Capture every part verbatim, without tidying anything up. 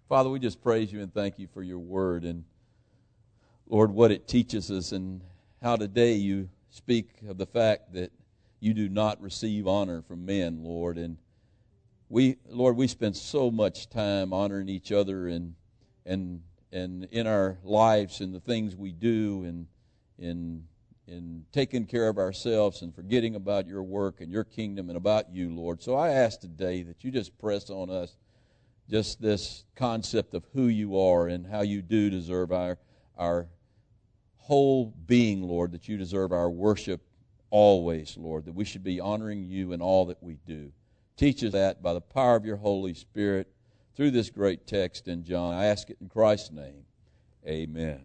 Father, we just praise you and thank you for your word and, Lord, what it teaches us and how today you speak of the fact that you do not receive honor from men, Lord. And we, Lord, we spend so much time honoring each other and and and in our lives and the things we do and in in taking care of ourselves and forgetting about your work and your kingdom and about you, Lord. So I ask today that you just press on us just this concept of who you are and how you do deserve our our whole being, Lord, that you deserve our worship always, Lord, that we should be honoring you in all that we do. Teach us that by the power of your Holy Spirit through this great text in John. I ask it in Christ's name. Amen.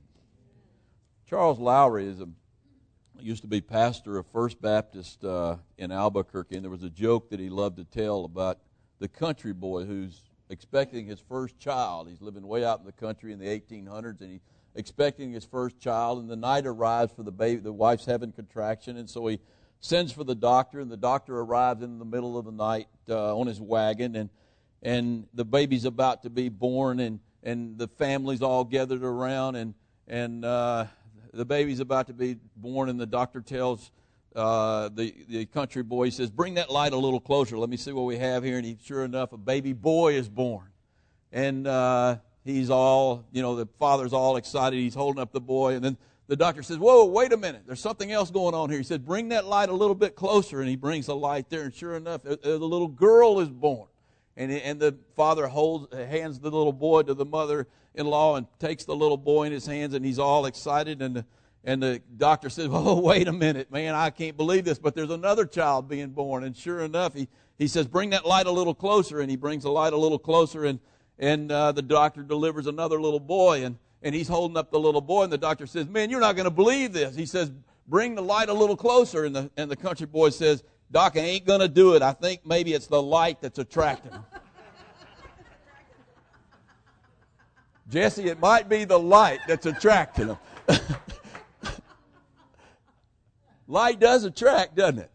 Charles Lowry is a used to be pastor of First Baptist uh, in Albuquerque, and there was a joke that he loved to tell about the country boy who's expecting his first child. He's living way out in the country in the eighteen hundreds, and he's expecting his first child, and the night arrives for the baby. The wife's having contraction, and so he sends for the doctor, and the doctor arrives in the middle of the night uh, on his wagon, and and the baby's about to be born, and, and the family's all gathered around, and and uh, the baby's about to be born, and the doctor tells uh, the, the country boy, he says, bring that light a little closer. Let me see what we have here. And he, sure enough, a baby boy is born. And uh, he's all, you know, the father's all excited. He's holding up the boy, and then the doctor says, whoa, wait a minute. There's something else going on here. He said, bring that light a little bit closer. And he brings the light there, and sure enough, the little girl is born. And, and the father holds, hands the little boy to the mother-in-law and takes the little boy in his hands, and he's all excited. And the, and the doctor says, oh, wait a minute, man, I can't believe this, but there's another child being born. And sure enough, he, he says, bring that light a little closer. And he brings the light a little closer, and, and uh, the doctor delivers another little boy. And, and he's holding up the little boy, and the doctor says, man, you're not going to believe this. He says, bring the light a little closer. And the, and the country boy says, Doc, I ain't going to do it. I think maybe it's the light that's attracting him. Jesse, it might be the light that's attracting them. Light does attract, doesn't it?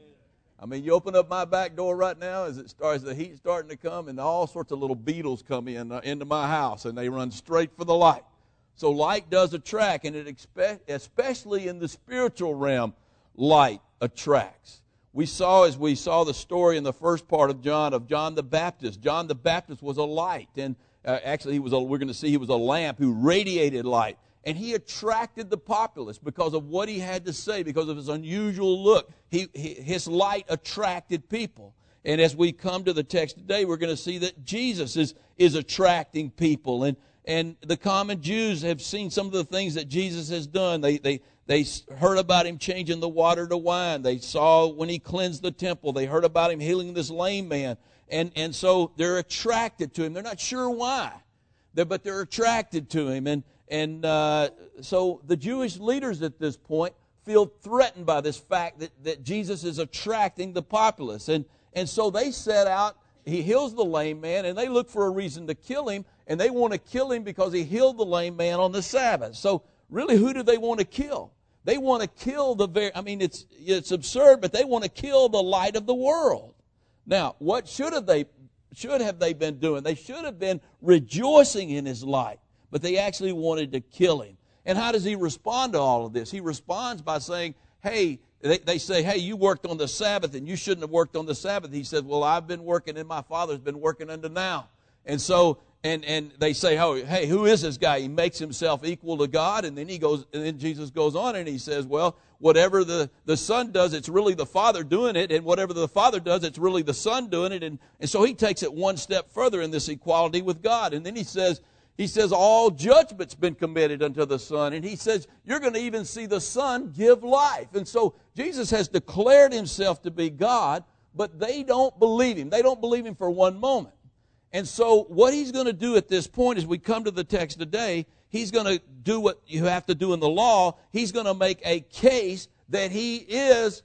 I mean, you open up my back door right now as it starts, the heat's starting to come, and all sorts of little beetles come in uh, into my house, and they run straight for the light. So light does attract, and it expect, especially in the spiritual realm, light attracts. We saw, as we saw the story in the first part of John, of John the Baptist. John the Baptist was a light, and uh, actually he was a, we're going to see he was a lamp who radiated light. And he attracted the populace because of what he had to say, because of his unusual look. He, he, his light attracted people. And as we come to the text today, we're going to see that Jesus is, is attracting people. And, and the common Jews have seen some of the things that Jesus has done. They, they, they heard about him changing the water to wine. They saw when he cleansed the temple. They heard about him healing this lame man. And, and so they're attracted to him. They're not sure why, they're, but they're attracted to him. And And uh, so the Jewish leaders at this point feel threatened by this fact that, that Jesus is attracting the populace. And, and so they set out, he heals the lame man, and they look for a reason to kill him, and they want to kill him because he healed the lame man on the Sabbath. So really, who do they want to kill? They want to kill the very, I mean, it's, it's absurd, but they want to kill the light of the world. Now, what should have they, should have they been doing? They should have been rejoicing in his light. But they actually wanted to kill him. And how does he respond to all of this? He responds by saying, hey, they, they say, hey, you worked on the Sabbath and you shouldn't have worked on the Sabbath. He said, well, I've been working and my Father's been working unto now. And so, and, and they say, oh, hey, who is this guy? He makes himself equal to God. And then he goes, and then Jesus goes on and he says, well, whatever the, the Son does, it's really the Father doing it. And whatever the Father does, it's really the Son doing it. And, and so he takes it one step further in this equality with God. And then he says, He says, all judgment's been committed unto the Son. And he says, you're going to even see the Son give life. And so Jesus has declared himself to be God, but they don't believe him. They don't believe him for one moment. And so what he's going to do at this point, as we come to the text today, he's going to do what you have to do in the law. He's going to make a case that he is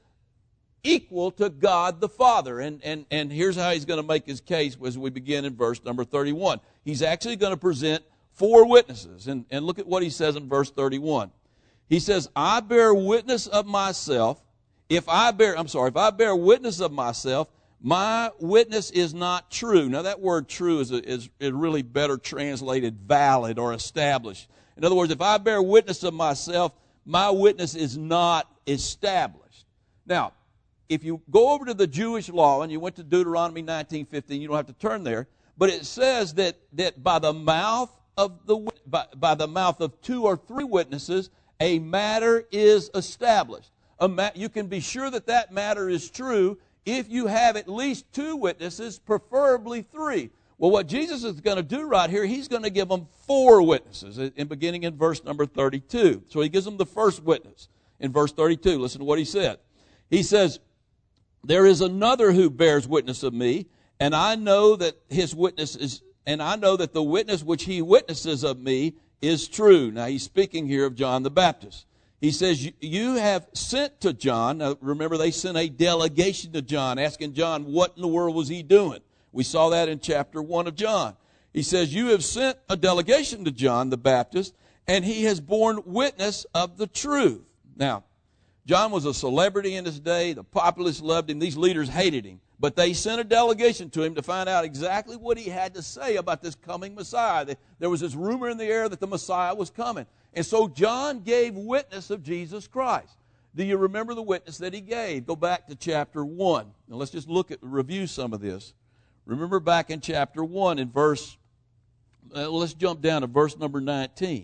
equal to God the Father. And, and, and here's how he's going to make his case as we begin in verse number thirty-one. He's actually going to present four witnesses. And, and look at what he says in verse thirty-one. He says, I bear witness of myself. If I bear, I'm sorry, if I bear witness of myself, My witness is not true. Now that word true is, a, is, is really better translated valid or established. In other words, if I bear witness of myself, my witness is not established. Now, if you go over to the Jewish law, and you went to Deuteronomy nineteen fifteen, you don't have to turn there, but it says that, that by the mouth of the by, by the mouth of two or three witnesses, a matter is established. A ma- you can be sure that that matter is true if you have at least two witnesses, preferably three. Well, what Jesus is going to do right here, he's going to give them four witnesses, in beginning in verse number thirty-two. So he gives them the first witness in verse thirty-two. Listen to what he said. He says, there is another who bears witness of me, and I know that his witness is, and I know that the witness which he witnesses of me is true. Now he's speaking here of John the Baptist. He says, you have sent to John. Now, remember, they sent a delegation to John, asking John what in the world was he doing. We saw that in chapter one of John. He says, you have sent a delegation to John the Baptist, and he has borne witness of the truth. Now, John was a celebrity in his day. The populace loved him. These leaders hated him. But they sent a delegation to him to find out exactly what he had to say about this coming Messiah. There was this rumor in the air that the Messiah was coming. And so John gave witness of Jesus Christ. Do you remember the witness that he gave? Go back to chapter one. Now let's just look at, review some of this. Remember back in chapter one in verse, uh, let's jump down to verse number nineteen.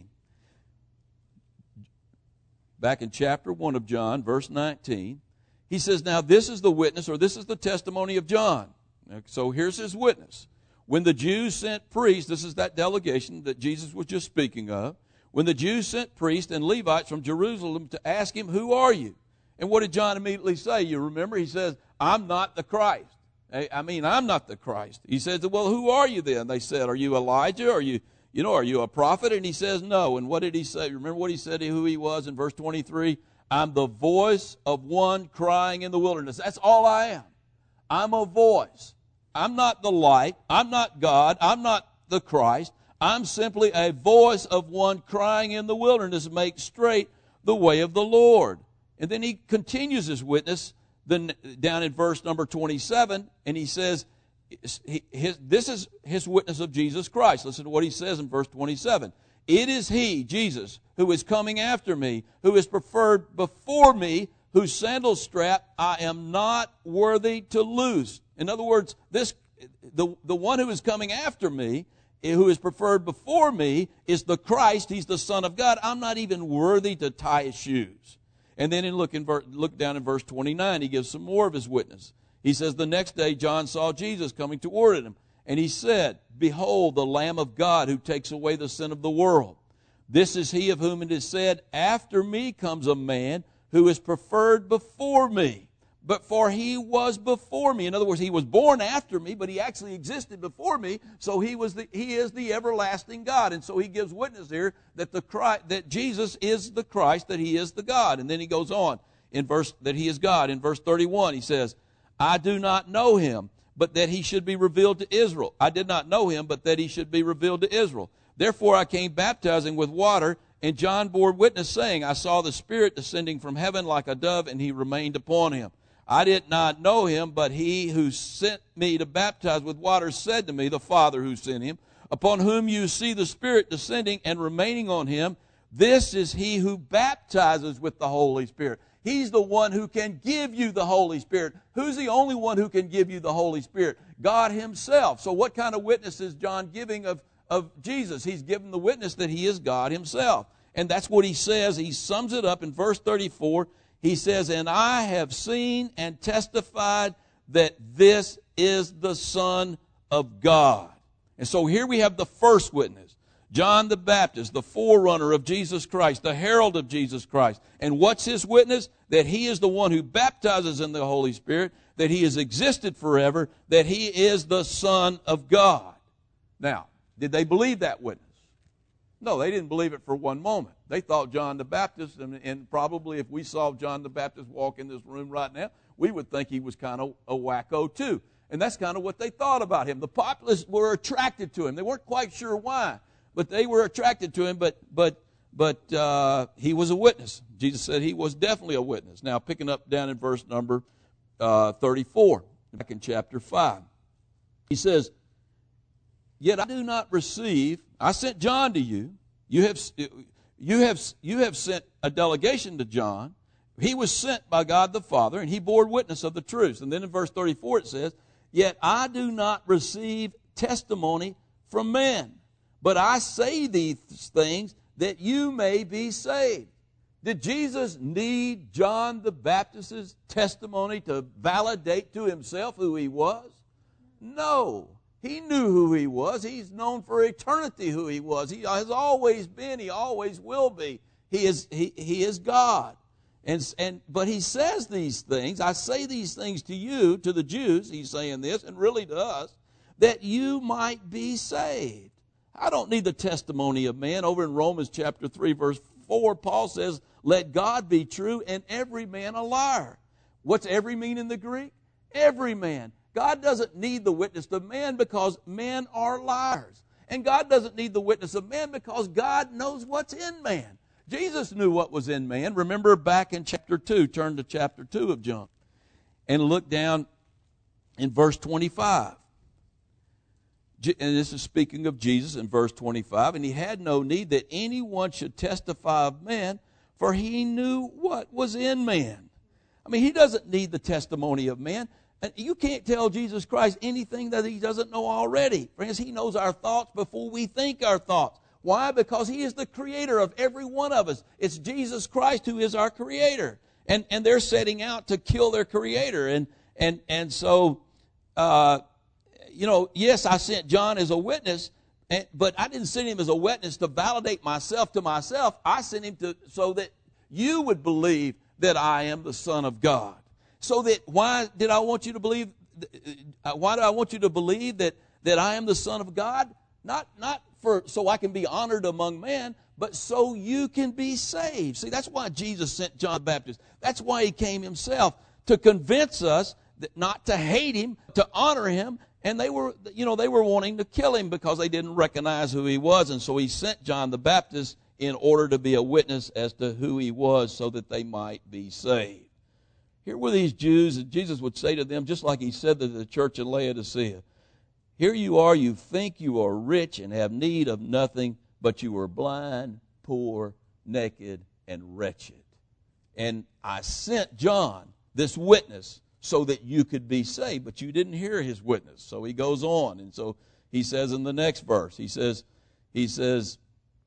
Back in chapter one of John, verse nineteen. He says, now this is the witness, or this is the testimony of John. So here's his witness. When the Jews sent priests, this is that delegation that Jesus was just speaking of. When the Jews sent priests and Levites from Jerusalem to ask him, who are you? And what did John immediately say? You remember? He says, I'm not the Christ. I mean, I'm not the Christ. He says, well, who are you then? They said, are you Elijah? Are you, you know, are you a prophet? And he says, no. And what did he say? Remember what he said, who he was in verse twenty-three? I'm the voice of one crying in the wilderness. That's all I am. I'm a voice. I'm not the light. I'm not God. I'm not the Christ. I'm simply a voice of one crying in the wilderness, make straight the way of the Lord. And then he continues his witness then down in verse number twenty-seven, and he says, his, this is his witness of Jesus Christ. Listen to what he says in verse twenty-seven. It is he, Jesus, who is coming after me, who is preferred before me, whose sandal strap I am not worthy to loose. In other words, this the, the one who is coming after me, who is preferred before me, is the Christ. He's the Son of God. I'm not even worthy to tie his shoes. And then in look, in, look down in verse twenty-nine, he gives some more of his witness. He says, the next day John saw Jesus coming toward him, and he said, behold, the Lamb of God who takes away the sin of the world. This is he of whom it is said, after me comes a man who is preferred before me. But for he was before me. In other words, he was born after me, but he actually existed before me. So he was the, he is the everlasting God. And so he gives witness here that the Christ, that Jesus is the Christ, that he is the God. And then he goes on in verse, that he is God. In verse thirty-one, he says, I do not know him, but that he should be revealed to Israel. I did not know him, but that he should be revealed to Israel. Therefore I came baptizing with water, and John bore witness, saying, I saw the Spirit descending from heaven like a dove, and he remained upon him. I did not know him, but he who sent me to baptize with water said to me, the Father who sent him, upon whom you see the Spirit descending and remaining on him, this is he who baptizes with the Holy Spirit. He's the one who can give you the Holy Spirit. Who's the only one who can give you the Holy Spirit? God himself. So what kind of witness is John giving of, of Jesus? He's giving the witness that he is God himself. And that's what he says. He sums it up in verse thirty-four. He says, and I have seen and testified that this is the Son of God. And so here we have the first witness. John the Baptist, the forerunner of Jesus Christ, the herald of Jesus Christ. And what's his witness? That he is the one who baptizes in the Holy Spirit, that he has existed forever, that he is the Son of God. Now, did they believe that witness? No, they didn't believe it for one moment. They thought John the Baptist, and, and probably if we saw John the Baptist walk in this room right now, we would think he was kind of a wacko too. And that's kind of what they thought about him. The populace were attracted to him. They weren't quite sure why, but they were attracted to him. But but but uh, he was a witness. Jesus said he was definitely a witness. Now, picking up down in verse number uh, thirty-four. back in chapter five. He says, yet I do not receive, I sent John to you. You have, you have, you have sent a delegation to John. He was sent by God the Father, and he bore witness of the truth. And then in verse thirty-four it says, yet I do not receive testimony from men, but I say these things that you may be saved. Did Jesus need John the Baptist's testimony to validate to himself who he was? No. He knew who he was. He's known for eternity who he was. He has always been. He always will be. He is, he, he is God. And, and, but he says these things. I say these things to you, to the Jews, he's saying this, and really to us, that you might be saved. I don't need the testimony of man. Over in Romans chapter three, verse four, Paul says, let God be true and every man a liar. What's every mean in the Greek? Every man. God doesn't need the witness of man because men are liars. And God doesn't need the witness of man because God knows what's in man. Jesus knew what was in man. Remember back in chapter two, turn to chapter two of John, and look down in verse twenty-five. And this is speaking of Jesus in verse twenty-five. And he had no need that anyone should testify of man, for he knew what was in man. I mean, he doesn't need the testimony of man. And you can't tell Jesus Christ anything that he doesn't know already. Friends, he knows our thoughts before we think our thoughts. Why? Because he is the creator of every one of us. It's Jesus Christ who is our creator. And and they're setting out to kill their creator. And and and so, uh, you know, yes, I sent John as a witness, and, but I didn't send him as a witness to validate myself to myself. I sent him to so that you would believe that I am the Son of God. So that, why did I want you to believe, why do I want you to believe that, that I am the Son of God? Not, not for, so I can be honored among men, but so you can be saved. See, that's why Jesus sent John the Baptist. That's why he came himself, to convince us that not to hate him, to honor him. And they were, you know, they were wanting to kill him because they didn't recognize who he was. And so he sent John the Baptist in order to be a witness as to who he was so that they might be saved. Here were these Jews, and Jesus would say to them, just like he said to the church in Laodicea, here you are, you think you are rich and have need of nothing, but you are blind, poor, naked, and wretched. And I sent John, this witness, so that you could be saved, but you didn't hear his witness. So he goes on, and so he says in the next verse, he says, he says,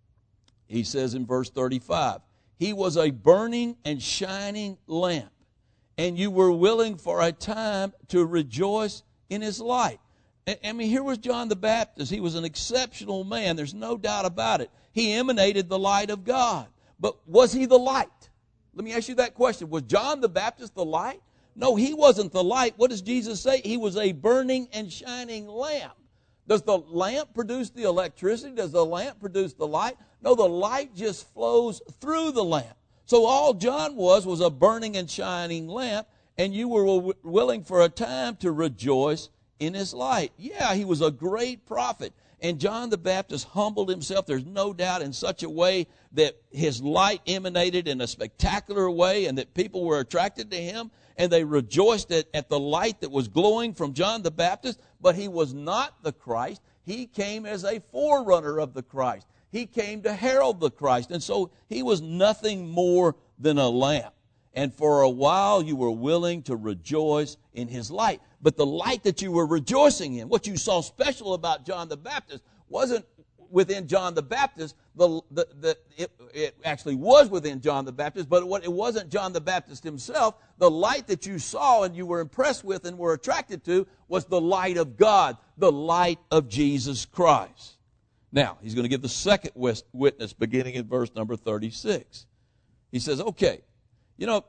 he says in verse thirty-five, he was a burning and shining lamp, and you were willing for a time to rejoice in his light. I mean, here was John the Baptist. He was an exceptional man. There's no doubt about it. He emanated the light of God. But was he the light? Let me ask you that question. Was John the Baptist the light? No, he wasn't the light. What does Jesus say? He was a burning and shining lamp. Does the lamp produce the electricity? Does the lamp produce the light? No, the light just flows through the lamp. So all John was was a burning and shining lamp, and you were w- willing for a time to rejoice in his light. Yeah, he was a great prophet. And John the Baptist humbled himself, there's no doubt, in such a way that his light emanated in a spectacular way and that people were attracted to him and they rejoiced at, at the light that was glowing from John the Baptist. But he was not the Christ. He came as a forerunner of the Christ. He came to herald the Christ. And so he was nothing more than a lamp. And for a while you were willing to rejoice in his light. But the light that you were rejoicing in, what you saw special about John the Baptist, wasn't within John the Baptist. The, the, the, it, it actually was within John the Baptist, but it, it wasn't John the Baptist himself. The light that you saw and you were impressed with and were attracted to was the light of God, the light of Jesus Christ. Now, he's going to give the second witness beginning in verse number thirty-six. He says, okay, you know,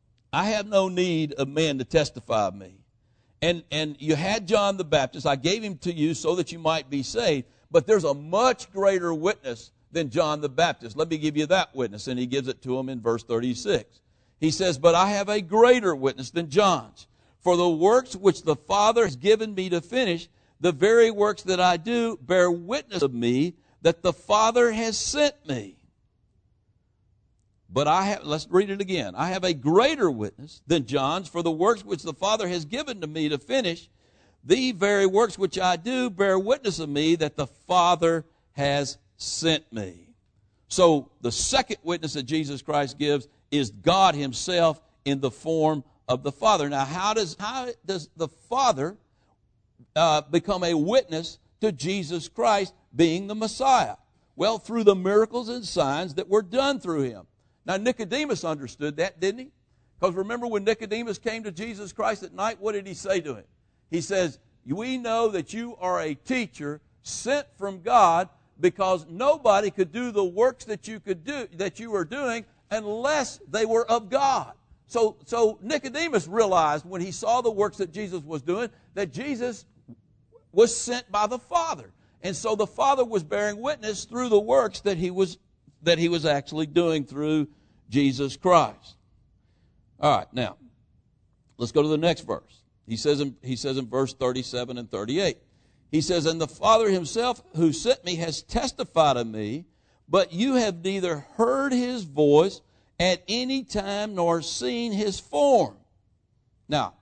I have no need of men to testify of me. And, and you had John the Baptist. I gave him to you so that you might be saved. But there's a much greater witness than John the Baptist. Let me give you that witness. And he gives it to him in verse thirty-six. He says, but I have a greater witness than John's. For the works which the Father has given me to finish, the very works that I do bear witness of me that the Father has sent me. But I have, let's read it again. I have a greater witness than John's, for the works which the Father has given to me to finish, the very works which I do bear witness of me that the Father has sent me. So the second witness that Jesus Christ gives is God himself in the form of the Father. Now, how does, how does the Father uh, become a witness to Jesus Christ being the Messiah? Well, through the miracles and signs that were done through him. Now, Nicodemus understood that, didn't he? Because remember when Nicodemus came to Jesus Christ at night, what did he say to him? He says, we know that you are a teacher sent from God, because nobody could do the works that you could do, that you were doing, unless they were of God. So, so Nicodemus realized when he saw the works that Jesus was doing, that Jesus was sent by the Father. And so the Father was bearing witness through the works that he was that he was actually doing through Jesus Christ. All right, now, let's go to the next verse. He says in, he says in verse thirty-seven and thirty-eight, he says, and the Father himself who sent me has testified of me, but you have neither heard his voice at any time nor seen his form. Now,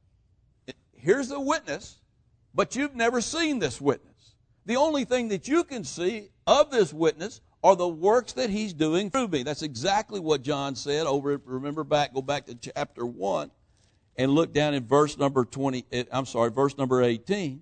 here's the witness, but you've never seen this witness. The only thing that you can see of this witness are the works that he's doing through me. That's exactly what John said over, remember back, go back to chapter one and look down in verse number twenty, I'm sorry, verse number eighteen.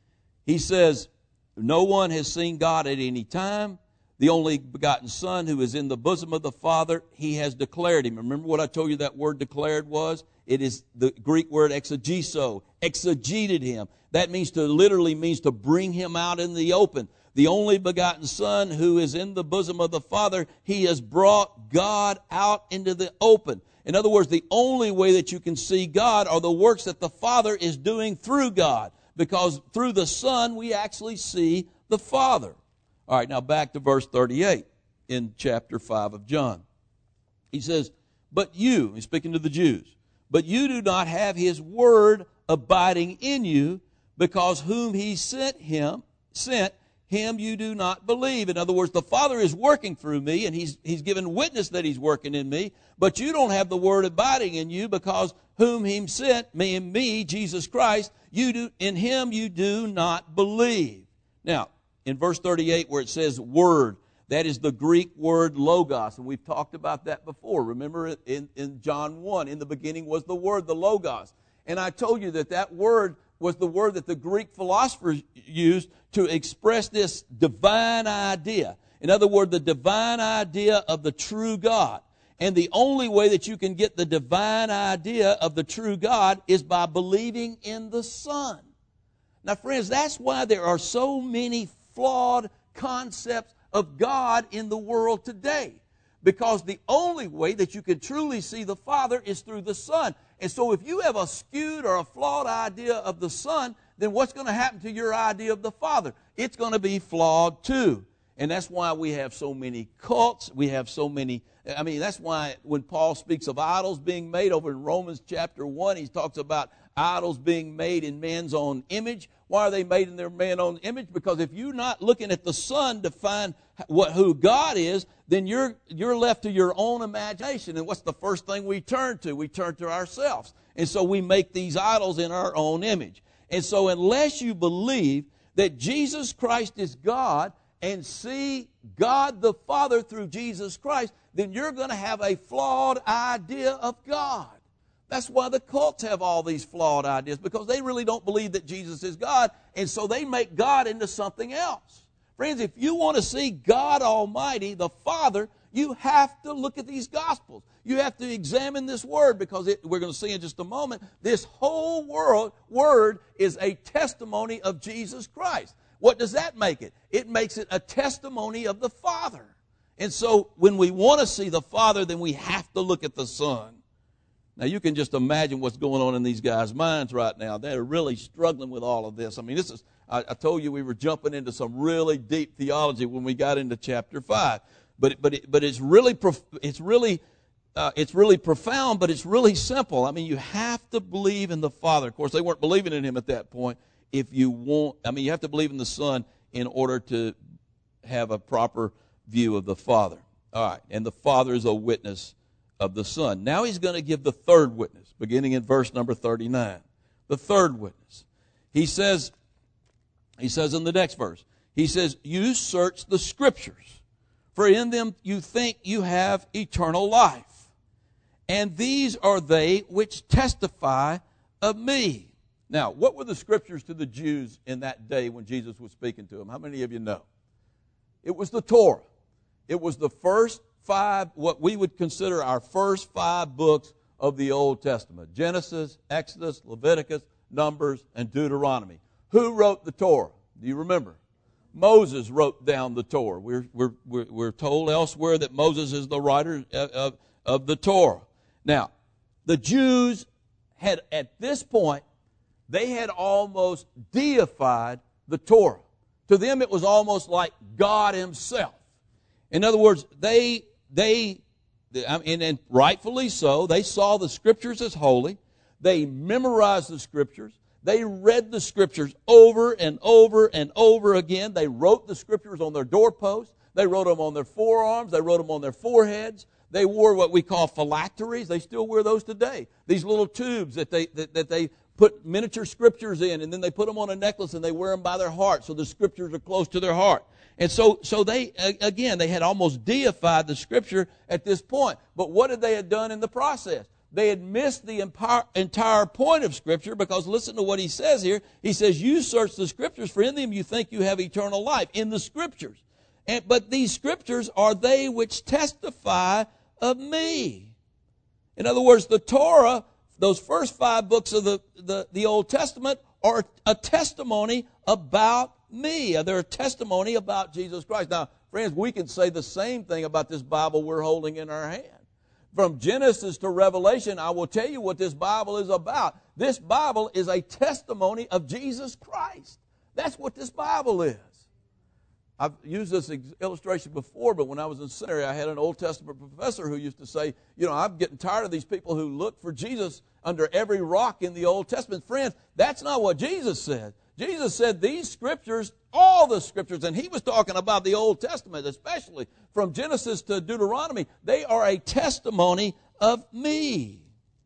He says, no one has seen God at any time. The only begotten Son who is in the bosom of the Father, he has declared him. Remember what I told you that word declared was? It is the Greek word exegeso, exegeted him. That means to, literally means to bring him out in the open. The only begotten Son who is in the bosom of the Father, he has brought God out into the open. In other words, the only way that you can see God are the works that the Father is doing through God. Because through the Son, we actually see the Father. All right, now back to verse thirty-eight in chapter five of John. He says, but you, he's speaking to the Jews, but you do not have his word abiding in you, because whom he sent him, sent, him you do not believe. In other words, the Father is working through me, and he's, he's given witness that he's working in me, but you don't have the word abiding in you, because whom he sent, me and me, Jesus Christ, you do, in him you do not believe. Now, in verse thirty-eight where it says word, that is the Greek word logos, and we've talked about that before. Remember in, in John one, in the beginning was the word, the logos. And I told you that that word was the word that the Greek philosophers used to express this divine idea. In other words, the divine idea of the true God. And the only way that you can get the divine idea of the true God is by believing in the Son. Now, friends, that's why there are so many flawed concepts of God in the world today. Because the only way that you can truly see the Father is through the Son. And so if you have a skewed or a flawed idea of the Son, then what's going to happen to your idea of the Father? It's going to be flawed too. And that's why we have so many cults. We have so many, I mean, that's why when Paul speaks of idols being made over in Romans chapter one, he talks about idols being made in man's own image. Why are they made in their man's own image? Because if you're not looking at the Son to find what who God is, then you're you're left to your own imagination. And what's the first thing we turn to? We turn to ourselves. And so we make these idols in our own image. And so unless you believe that Jesus Christ is God and see God the Father through Jesus Christ, then you're going to have a flawed idea of God. That's why the cults have all these flawed ideas, because they really don't believe that Jesus is God, and so they make God into something else. Friends, if you want to see God Almighty, the Father, you have to look at these Gospels. You have to examine this Word, because it, we're going to see in just a moment, this whole world, Word is a testimony of Jesus Christ. What does that make it? It makes it a testimony of the Father. And so when we want to see the Father, then we have to look at the Son. Now, you can just imagine what's going on in these guys' minds right now. They're really struggling with all of this. I mean, this is, I, I told you we were jumping into some really deep theology when we got into chapter five. But, but, it, but it's really, it's really, uh, it's really profound, but it's really simple. I mean, you have to believe in the Father. Of course, they weren't believing in Him at that point. If you want, I mean, you have to believe in the Son in order to have a proper view of the Father. All right. And the Father is a witness of the Son. Now he's going to give the third witness, beginning in verse number thirty-nine. The third witness. He says, he says in the next verse, he says, you search the Scriptures, for in them you think you have eternal life. And these are they which testify of me. Now, what were the Scriptures to the Jews in that day when Jesus was speaking to them? How many of you know? It was the Torah. It was the first five, what we would consider our first five books of the Old Testament. Genesis, Exodus, Leviticus, Numbers, and Deuteronomy. Who wrote the Torah? Do you remember? Moses wrote down the Torah. We're, we're, we're, we're told elsewhere that Moses is the writer of, of, of the Torah. Now, the Jews had, at this point, they had almost deified the Torah. To them, it was almost like God himself. In other words, they, they, I mean, and rightfully so, they saw the Scriptures as holy. They memorized the Scriptures. They read the Scriptures over and over and over again. They wrote the Scriptures on their doorposts. They wrote them on their forearms. They wrote them on their foreheads. They wore what we call phylacteries. They still wear those today. These little tubes that they that, that they put miniature Scriptures in, and then they put them on a necklace and they wear them by their heart, so the Scriptures are close to their heart. And so, so they, again, they had almost deified the Scripture at this point. But what had they had done in the process? They had missed the entire point of Scripture, because listen to what he says here. He says, you search the Scriptures, for in them you think you have eternal life. In the Scriptures. And, but these Scriptures are they which testify of me. In other words, the Torah, those first five books of the, the, the Old Testament, are a testimony about me. They're a testimony about Jesus Christ. Now, friends, we can say the same thing about this Bible we're holding in our hand. From Genesis to Revelation, I will tell you what this Bible is about. This Bible is a testimony of Jesus Christ. That's what this Bible is. I've used this illustration before, but when I was in seminary, I had an Old Testament professor who used to say, you know, I'm getting tired of these people who look for Jesus under every rock in the Old Testament. Friends, that's not what Jesus said. Jesus said these Scriptures, all the Scriptures, and he was talking about the Old Testament, especially from Genesis to Deuteronomy, they are a testimony of me.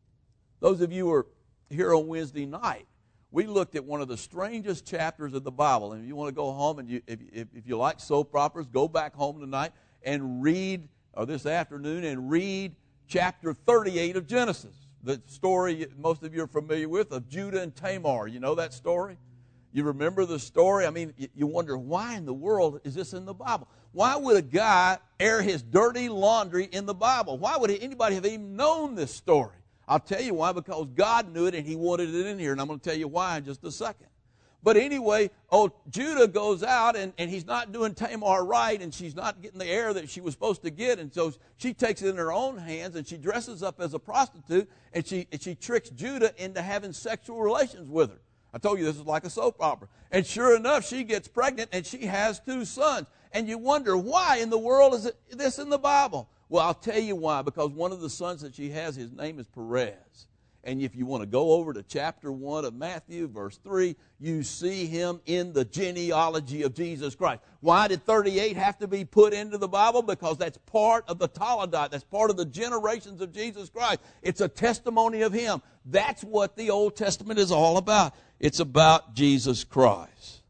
Those of you who are here on Wednesday night, we looked at one of the strangest chapters of the Bible. And if you want to go home, and you, if, if, if you like soap operas, go back home tonight and read, or this afternoon, and read chapter thirty-eight of Genesis. The story most of you are familiar with of Judah and Tamar. You know that story? You remember the story? I mean, you wonder, why in the world is this in the Bible? Why would a guy air his dirty laundry in the Bible? Why would anybody have even known this story? I'll tell you why, because God knew it and he wanted it in here, and I'm going to tell you why in just a second. But anyway, oh, Judah goes out, and, and he's not doing Tamar right, and she's not getting the air that she was supposed to get, and so she takes it in her own hands, and she dresses up as a prostitute, and she, and she tricks Judah into having sexual relations with her. I told you this is like a soap opera. And sure enough, she gets pregnant, and she has two sons. And you wonder, why in the world is it, this in the Bible? Well, I'll tell you why. Because one of the sons that she has, his name is Perez. And if you want to go over to chapter one of Matthew, verse three, you see him in the genealogy of Jesus Christ. Why did thirty-eight have to be put into the Bible? Because that's part of the Toledot. That's part of the generations of Jesus Christ. It's a testimony of him. That's what the Old Testament is all about. It's about Jesus Christ.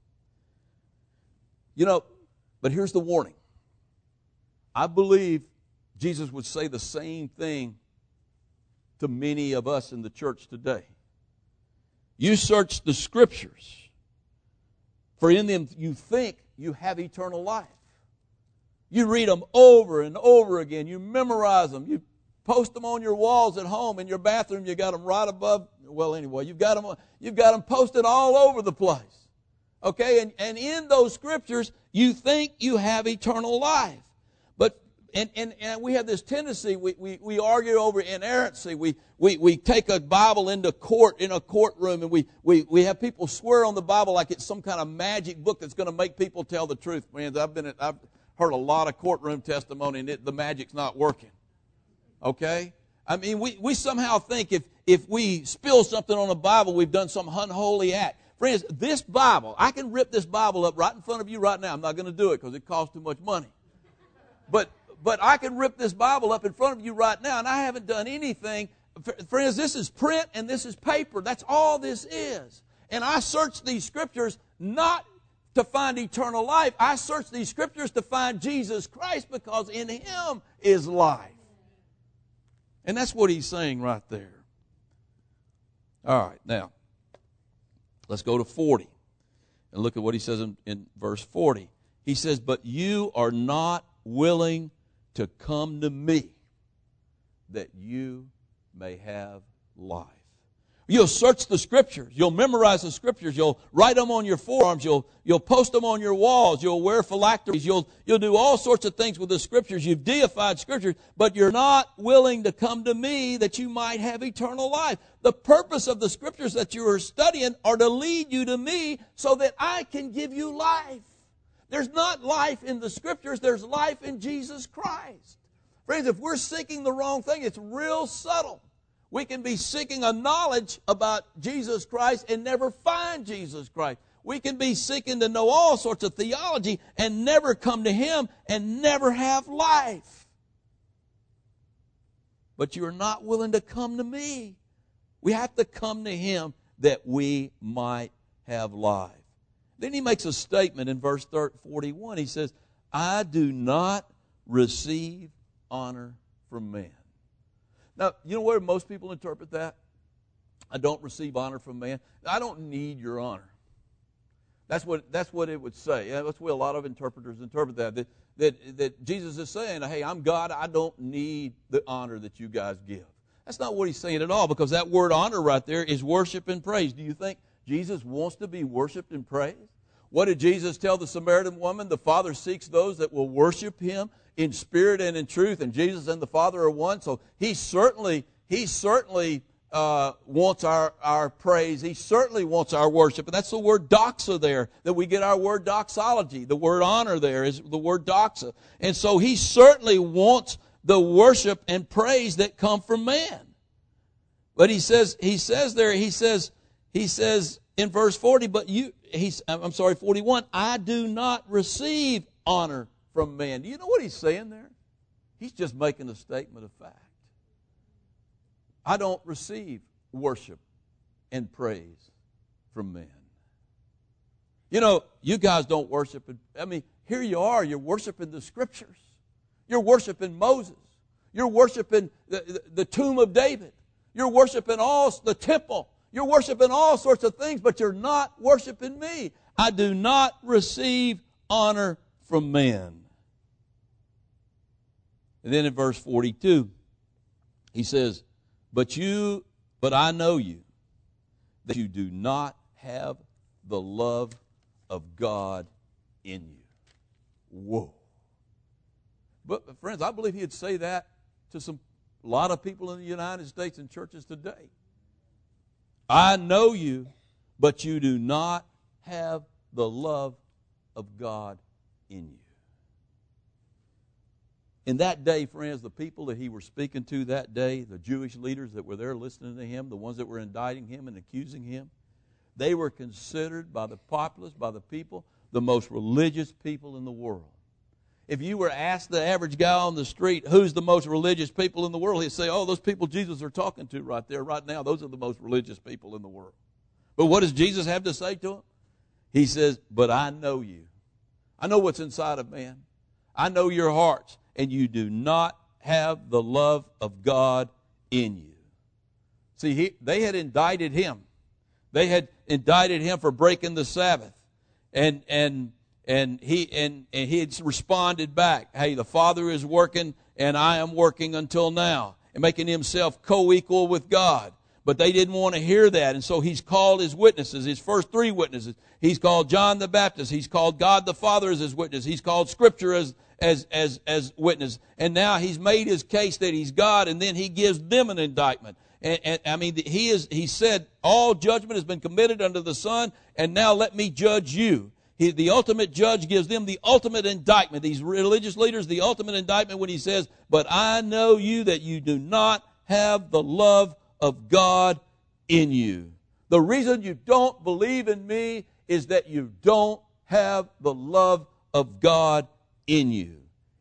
You know, but here's the warning. I believe Jesus would say the same thing to many of us in the church today. You search the Scriptures, for in them you think you have eternal life. You read them over and over again. You memorize them. You post them on your walls at home. In your bathroom, you got them right above. Well, anyway, you've got them, you've got them posted all over the place. Okay, and, and in those Scriptures, you think you have eternal life. But And, and, and we have this tendency, we, we, we argue over inerrancy. We, we, we take a Bible into court, in a courtroom, and we, we, we have people swear on the Bible like it's some kind of magic book that's going to make people tell the truth. Friends, I've been, I've heard a lot of courtroom testimony, and it, the magic's not working. Okay? I mean, we, we somehow think if, if we spill something on the Bible, we've done some unholy act. Friends, this Bible, I can rip this Bible up right in front of you right now. I'm not going to do it because it costs too much money. But but I can rip this Bible up in front of you right now, and I haven't done anything. Friends, this is print and this is paper. That's all this is. And I search these scriptures not to find eternal life. I search these scriptures to find Jesus Christ, because in Him is life. And that's what he's saying right there. All right, now, let's go to forty and look at what he says in, in verse forty. He says, but you are not willing to come to me that you may have life. You'll search the Scriptures. You'll memorize the Scriptures. You'll write them on your forearms. You'll, you'll post them on your walls. You'll wear phylacteries. You'll, you'll do all sorts of things with the Scriptures. You've deified Scriptures, but you're not willing to come to me that you might have eternal life. The purpose of the Scriptures that you are studying are to lead you to me so that I can give you life. There's not life in the Scriptures. There's life in Jesus Christ. Friends, if we're seeking the wrong thing, it's real subtle. We can be seeking a knowledge about Jesus Christ and never find Jesus Christ. We can be seeking to know all sorts of theology and never come to Him and never have life. But you're not willing to come to me. We have to come to Him that we might have life. Then he makes a statement in verse forty-one. He says, I do not receive honor from men. Now, you know where most people interpret that? I don't receive honor from man. I don't need your honor. That's what, that's what it would say. Yeah, that's where a lot of interpreters interpret that, that. That that Jesus is saying, hey, I'm God. I don't need the honor that you guys give. That's not what he's saying at all, because that word honor right there is worship and praise. Do you think Jesus wants to be worshiped and praised? What did Jesus tell the Samaritan woman? The Father seeks those that will worship Him in spirit and in truth, and Jesus and the Father are one. So He certainly, He certainly uh, wants our, our praise. He certainly wants our worship. And that's the word doxa there, that we get our word doxology. The word honor there is the word doxa. And so He certainly wants the worship and praise that come from man. But He says, He says there, He says, He says in verse forty, but you, he's, I'm sorry, forty-one, I do not receive honor from man. Do you know what he's saying there? He's just making a statement of fact. I don't receive worship and praise from men. You know, you guys don't worship. I mean, here you are, you're worshiping the Scriptures. You're worshiping Moses. You're worshiping the, the, the tomb of David. You're worshiping all the temple. You're worshiping all sorts of things, but you're not worshiping me. I do not receive honor from men. And then in verse forty-two, he says, But you, but I know you, that you do not have the love of God in you. Whoa. But friends, I believe he'd say that to some a lot of people in the United States and churches today. I know you, but you do not have the love of God in you. In that day, friends, the people that he was speaking to that day, the Jewish leaders that were there listening to him, the ones that were indicting him and accusing him, they were considered by the populace, by the people, the most religious people in the world. If you were asked the average guy on the street, who's the most religious people in the world, he'd say, oh, those people Jesus are talking to right there, right now, those are the most religious people in the world. But what does Jesus have to say to them? He says, but I know you. I know what's inside of man. I know your hearts, and you do not have the love of God in you. See, he, they had indicted him. They had indicted him for breaking the Sabbath. And and and he and, and he had responded back, hey, the Father is working and I am working until now, and making himself co-equal with God. But they didn't want to hear that, and so he's called his witnesses, his first three witnesses. He's called John the Baptist. He's called God the Father as his witness. He's called Scripture as as as as witness. And now he's made his case that he's God, and then he gives them an indictment. And, and I mean, he is he said, all judgment has been committed under the Son, and now let me judge you. He, the ultimate judge gives them the ultimate indictment, these religious leaders, the ultimate indictment when he says, but I know you that you do not have the love of God in you. The reason you don't believe in me is that you don't have the love of God in you.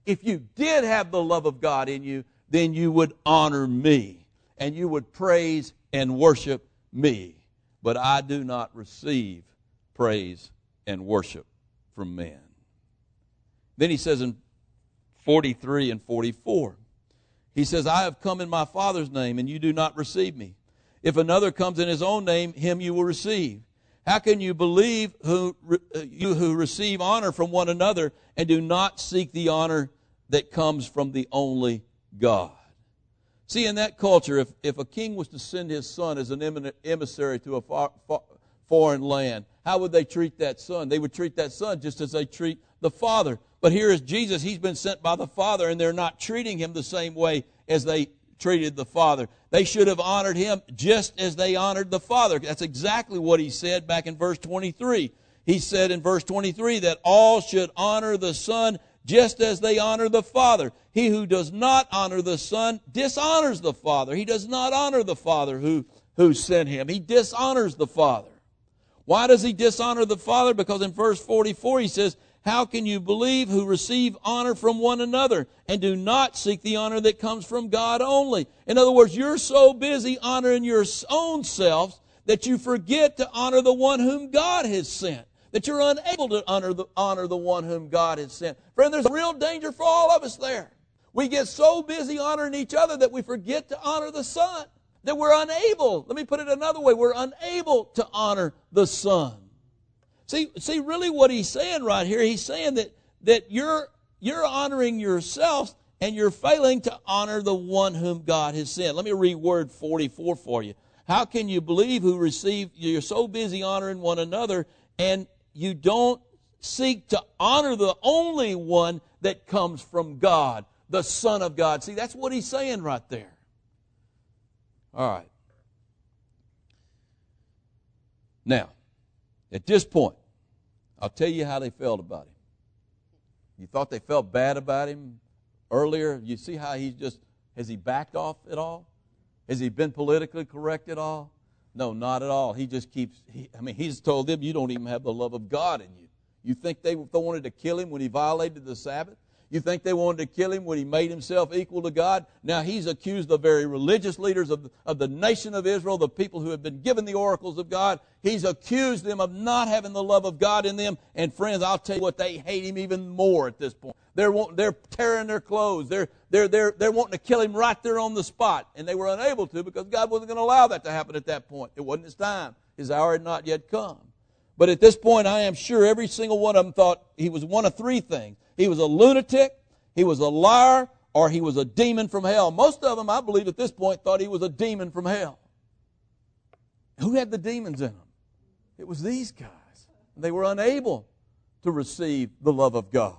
if you did have the love of God in you, then you would honor me, and you would praise and worship me. But I do not receive praise and worship from men. Then he says in forty-three and forty-four, he says, I have come in my Father's name, and you do not receive me. If another comes in his own name, him you will receive. How can you believe who you who receive honor from one another and do not seek the honor that comes from the only God? See, in that culture, if, if a king was to send his son as an emissary to a far, far, foreign land, how would they treat that son? They would treat that son just as they treat the father. But here is Jesus. He's been sent by the Father, and they're not treating him the same way as they treated the Father. They should have honored him just as they honored the Father. That's exactly what he said back in verse twenty-three. He said in verse twenty-three that all should honor the Son just as they honor the Father. He who does not honor the Son dishonors the Father. He does not honor the Father who, who sent him. He dishonors the Father. Why does he dishonor the Father? Because in verse forty-four he says, how can you believe who receive honor from one another and do not seek the honor that comes from God only? In other words, you're so busy honoring your own selves that you forget to honor the one whom God has sent, that you're unable to honor the, honor the one whom God has sent. Friend, there's a real danger for all of us there. We get so busy honoring each other that we forget to honor the Son, that we're unable, let me put it another way, we're unable to honor the Son. See, see, really what he's saying right here, he's saying that, that you're, you're honoring yourself and you're failing to honor the one whom God has sent. Let me reword forty-four for you. How can you believe who receive, you're so busy honoring one another and you don't seek to honor the only one that comes from God, the Son of God. See, that's what he's saying right there. All right. Now, at this point, I'll tell you how they felt about him. You thought they felt bad about him earlier? You see how he's just, has he backed off at all? Has he been politically correct at all? No, not at all. He just keeps, he, I mean, he's told them, you don't even have the love of God in you. You think they wanted to kill him when he violated the Sabbath? You think they wanted to kill him when he made himself equal to God? Now he's accused the very religious leaders of, of the nation of Israel, the people who have been given the oracles of God. He's accused them of not having the love of God in them. And friends, I'll tell you what, they hate him even more at this point. They're, they're tearing their clothes. They're, they're, they're, they're wanting to kill him right there on the spot. And they were unable to because God wasn't going to allow that to happen at that point. It wasn't his time. His hour had not yet come. But at this point, I am sure every single one of them thought he was one of three things. He was a lunatic, he was a liar, or he was a demon from hell. Most of them, I believe, at this point thought he was a demon from hell. Who had the demons in them? It was these guys. They were unable to receive the love of God.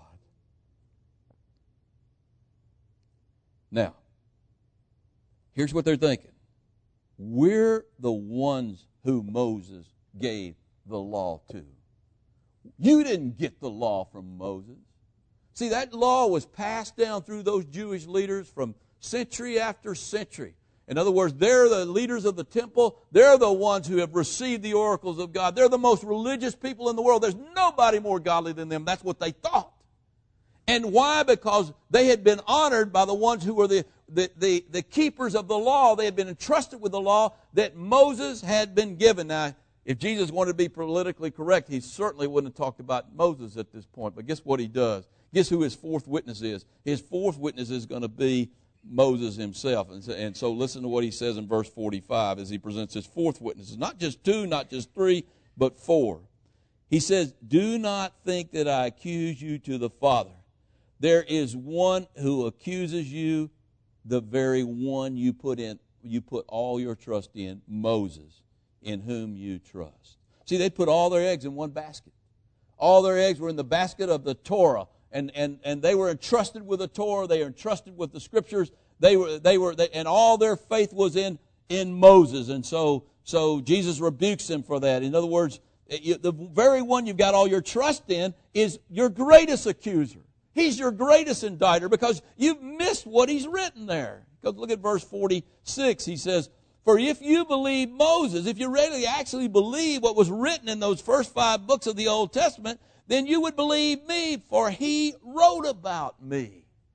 Now, here's what they're thinking. We're the ones who Moses gave the law to. You didn't get the law from Moses. See, that law was passed down through those Jewish leaders from century after century. In other words, they're the leaders of the temple. They're the ones who have received the oracles of God. They're the most religious people in the world. There's nobody more godly than them. That's what they thought. And why? Because they had been honored by the ones who were the, the, the, the keepers of the law. They had been entrusted with the law that Moses had been given. Now, if Jesus wanted to be politically correct, he certainly wouldn't have talked about Moses at this point. But guess what he does? Guess who his fourth witness is? His fourth witness is going to be Moses himself. And so, and so listen to what he says in verse forty-five as he presents his fourth witness. Not just two, not just three, but four. He says, do not think that I accuse you to the Father. There is one who accuses you, the very one you put in, you put all your trust in, Moses, in whom you trust. See, they put all their eggs in one basket. All their eggs were in the basket of the Torah. And, and, and they were entrusted with the Torah. They were entrusted with the Scriptures. They were, they were, they, and all their faith was in, in Moses. And so, so Jesus rebukes them for that. In other words, the very one you've got all your trust in is your greatest accuser. He's your greatest indicter because you've missed what he's written there. Because look at verse forty-six. He says, for if you believe Moses, if you really actually believe what was written in those first five books of the Old Testament, then you would believe me, for he wrote about me.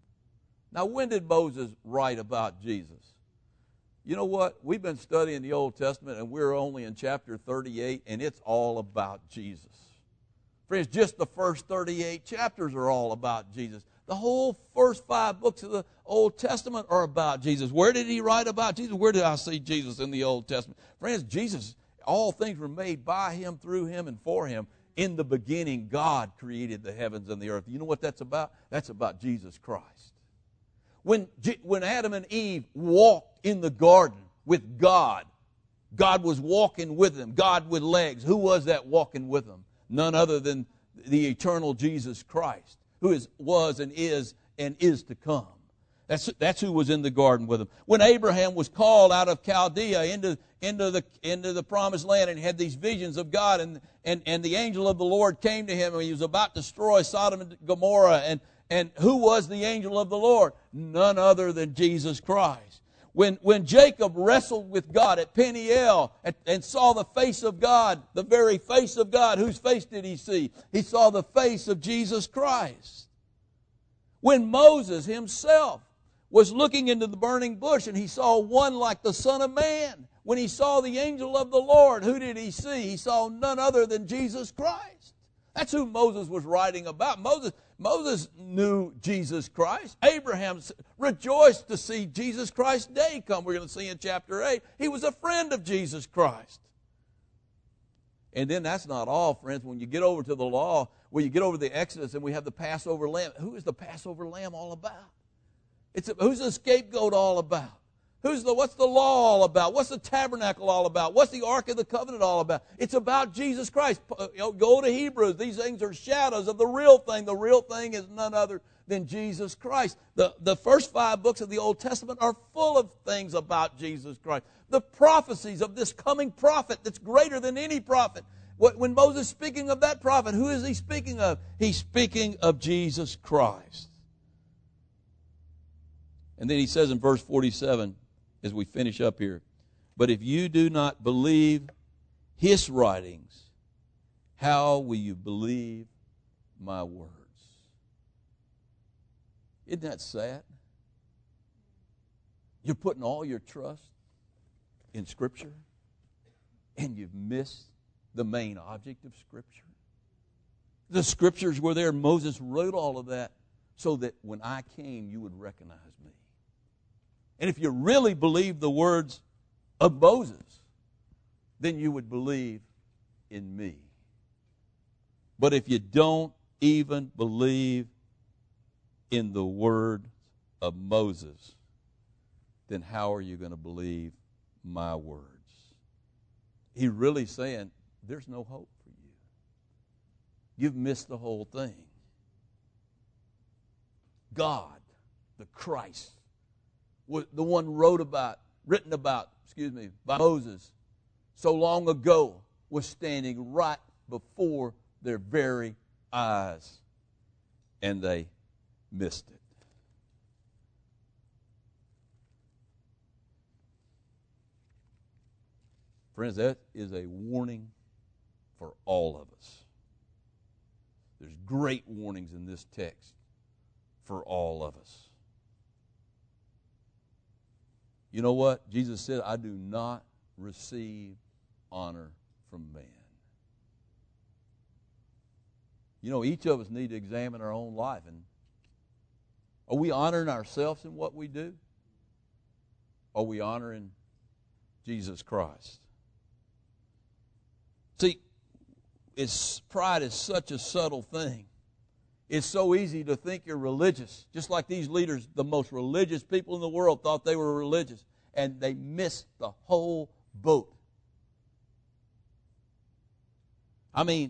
Now, when did Moses write about Jesus? You know what? We've been studying the Old Testament, and we're only in chapter thirty-eight, and it's all about Jesus. Friends, just the first thirty-eight chapters are all about Jesus. The whole first five books of the Old Testament are about Jesus. Where did he write about Jesus? Where did I see Jesus in the Old Testament? Friends, Jesus, all things were made by him, through him, and for him. In the beginning, God created the heavens and the earth. You know what that's about? That's about Jesus Christ. When, when Adam and Eve walked in the garden with God, God was walking with them, God with legs. Who was that walking with them? None other than the eternal Jesus Christ, who is, was and is and is to come. That's, that's who was in the garden with him. When Abraham was called out of Chaldea into, into, the, into the promised land and had these visions of God, and, and, and the angel of the Lord came to him, and he was about to destroy Sodom and Gomorrah. And, and who was the angel of the Lord? None other than Jesus Christ. When, when Jacob wrestled with God at Peniel and, and saw the face of God, the very face of God, whose face did he see? He saw the face of Jesus Christ. When Moses himself was looking into the burning bush and he saw one like the Son of Man, when he saw the angel of the Lord, who did he see? He saw none other than Jesus Christ. That's who Moses was writing about. Moses, Moses knew Jesus Christ. Abraham rejoiced to see Jesus Christ's day come. We're going to see in chapter eight. He was a friend of Jesus Christ. And then that's not all, friends. When you get over to the law, when you get over the Exodus and we have the Passover lamb, who is the Passover lamb all about? It's a, who's the scapegoat all about? Who's the, what's the law all about? What's the tabernacle all about? What's the Ark of the Covenant all about? It's about Jesus Christ. You know, go to Hebrews. These things are shadows of the real thing. The real thing is none other than Jesus Christ. The, the first five books of the Old Testament are full of things about Jesus Christ. The prophecies of this coming prophet that's greater than any prophet. When Moses is speaking of that prophet, who is he speaking of? He's speaking of Jesus Christ. And then he says in verse forty-seven, as we finish up here, but if you do not believe his writings, how will you believe my words? Isn't that sad? You're putting all your trust in Scripture, and you've missed the main object of Scripture. The Scriptures were there. Moses wrote all of that so that when I came, you would recognize me. And if you really believe the words of Moses, then you would believe in me. But if you don't even believe in the word of Moses, then how are you going to believe my words? He's really saying, there's no hope for you. You've missed the whole thing. God, the Christ, the one wrote about, written about, excuse me, by Moses so long ago, was standing right before their very eyes, and they missed it. Friends, that is a warning for all of us. There's great warnings in this text for all of us. You know what? Jesus said, I do not receive honor from man. You know, each of us need to examine our own life. And are we honoring ourselves in what we do? Are we honoring Jesus Christ? See, it's, pride is such a subtle thing. It's so easy to think you're religious. Just like these leaders, the most religious people in the world thought they were religious. And they missed the whole boat. I mean,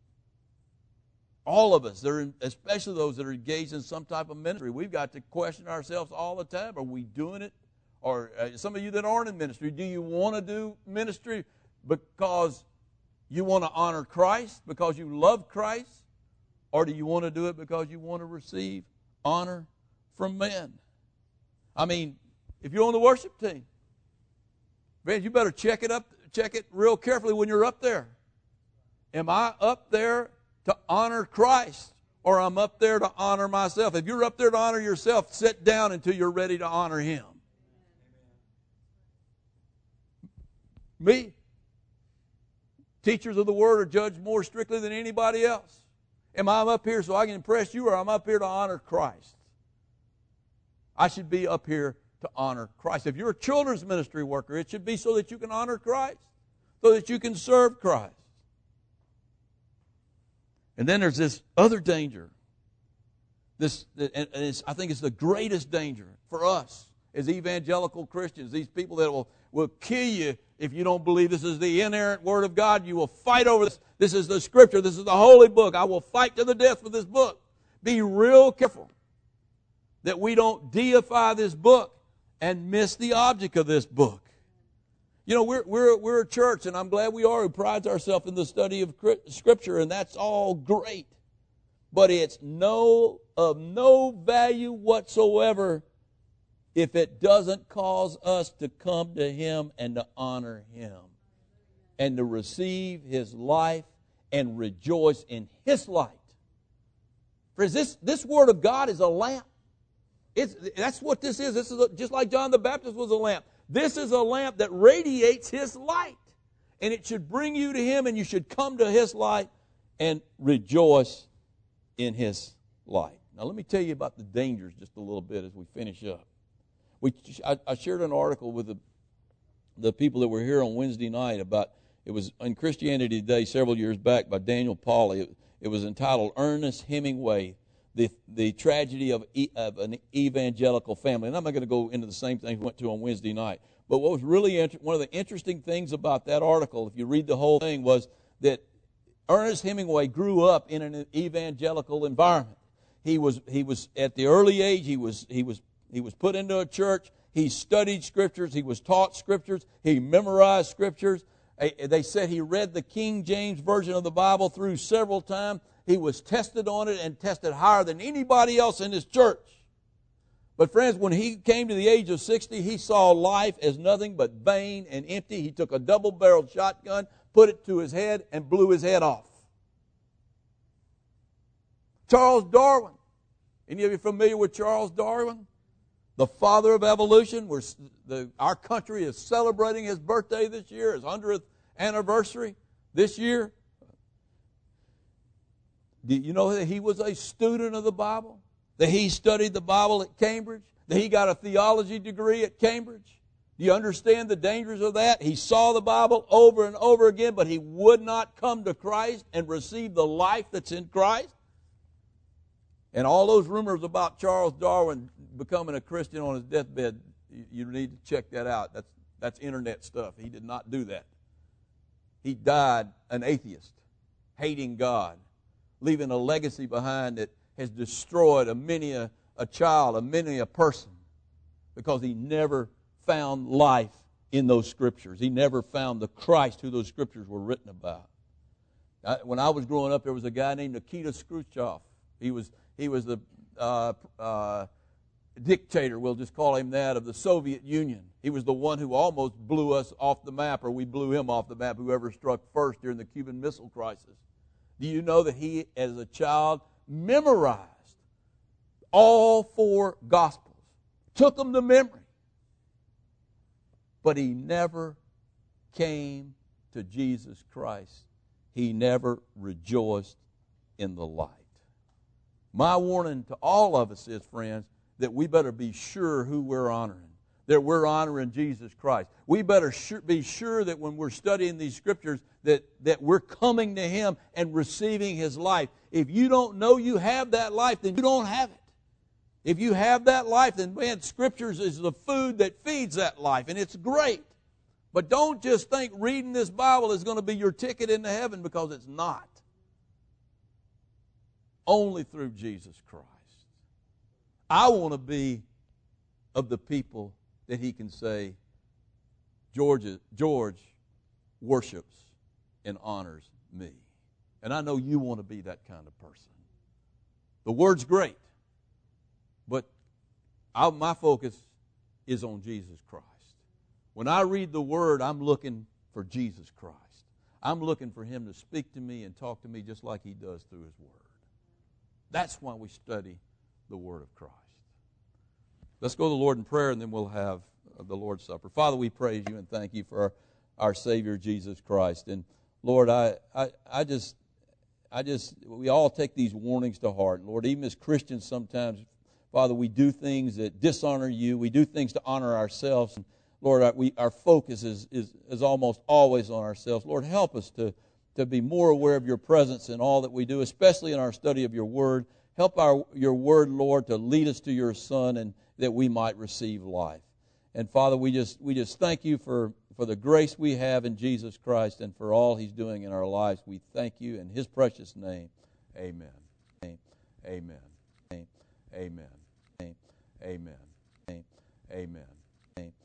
all of us, especially those that are engaged in some type of ministry, we've got to question ourselves all the time. Are we doing it? Or uh, some of you that aren't in ministry, do you want to do ministry because you want to honor Christ, because you love Christ? Or do you want to do it because you want to receive honor from men? I mean, if you're on the worship team, man, you better check it up, check it real carefully when you're up there. Am I up there to honor Christ? or I'm up there to honor myself. If you're up there to honor yourself, sit down until you're ready to honor Him. Me? Teachers of the Word are judged more strictly than anybody else. Am I up here so I can impress you, or I'm up here to honor Christ? I should be up here to honor Christ. If you're a children's ministry worker, it should be so that you can honor Christ, so that you can serve Christ. And then there's this other danger. This, and it's, I think it's the greatest danger for us as evangelical Christians. These people that will, will kill you if you don't believe this is the inerrant Word of God. You will fight over this. This is the Scripture. This is the holy book. I will fight to the death for this book. Be real careful that we don't deify this book and miss the object of this book. You know, we're, we're, we're a church, and I'm glad we are, who prides ourselves in the study of Scripture, and that's all great. But it's no of no value whatsoever if it doesn't cause us to come to Him and to honor Him and to receive His life and rejoice in His light. Friends, this, this Word of God is a lamp. It's, that's what this is. This is a, just like John the Baptist was a lamp. This is a lamp that radiates His light. And it should bring you to Him, and you should come to His light and rejoice in His light. Now let me tell you about the dangers just a little bit as we finish up. We, I, I shared an article with the, the people that were here on Wednesday night about, it was in Christianity Today several years back by Daniel Pauly. It, it was entitled Ernest Hemingway, the, the Tragedy of, e, of an Evangelical Family. And I'm not going to go into the same thing we went to on Wednesday night. But what was really, inter- one of the interesting things about that article, if you read the whole thing, was that Ernest Hemingway grew up in an evangelical environment. He was, he was at the early age, he was, he was He was put into a church. He studied Scriptures. He was taught Scriptures. He memorized Scriptures. They said he read the King James Version of the Bible through several times. He was tested on it and tested higher than anybody else in his church. But friends, when he came to the age of sixty, he saw life as nothing but vain and empty. He took a double-barreled shotgun, put it to his head, and blew his head off. Charles Darwin. Any of you familiar with Charles Darwin? The father of evolution. We're, the, our country is celebrating his birthday this year, his hundredth anniversary this year. Do you know that he was a student of the Bible? That he studied the Bible at Cambridge? That he got a theology degree at Cambridge? Do you understand the dangers of that? He saw the Bible over and over again, but he would not come to Christ and receive the life that's in Christ. And all those rumors about Charles Darwin becoming a Christian on his deathbed, you need to check that out. That's, that's internet stuff. He did not do that. He died an atheist, hating God, leaving a legacy behind that has destroyed a many a, a child, a many a person, because he never found life in those Scriptures. He never found the Christ who those Scriptures were written about. I, when I was growing up, there was a guy named Nikita Khrushchev. He was He was the uh, uh, dictator, we'll just call him that, of the Soviet Union. He was the one who almost blew us off the map, or we blew him off the map, whoever struck first during the Cuban Missile Crisis. Do you know that he, as a child, memorized all four Gospels, took them to memory, but he never came to Jesus Christ. He never rejoiced in the light. My warning to all of us is, friends, that we better be sure who we're honoring, that we're honoring Jesus Christ. We better sure, be sure that when we're studying these Scriptures that, that we're coming to Him and receiving His life. If you don't know you have that life, then you don't have it. If you have that life, then, man, Scriptures is the food that feeds that life, and it's great. But don't just think reading this Bible is going to be your ticket into heaven, because it's not. Only through Jesus Christ. I want to be of the people that He can say, George, George worships and honors me. And I know you want to be that kind of person. The Word's great, but I, my focus is on Jesus Christ. When I read the Word, I'm looking for Jesus Christ. I'm looking for Him to speak to me and talk to me just like He does through His Word. That's why we study the Word of Christ. Let's go to the Lord in prayer, and then we'll have the Lord's Supper. Father, we praise you and thank you for our, our Savior, Jesus Christ. And Lord, I, I, I just, I just, we all take these warnings to heart. Lord, even as Christians sometimes, Father, we do things that dishonor you. We do things to honor ourselves. And Lord, our, we, our focus is, is, is almost always on ourselves. Lord, help us to, to be more aware of your presence in all that we do, especially in our study of your word. Help our your word, Lord, to lead us to your Son and that we might receive life. And Father, we just we just thank you for, for the grace we have in Jesus Christ and for all he's doing in our lives. We thank you in his precious name. Amen. Amen. Amen. Amen. Amen. Amen. Amen.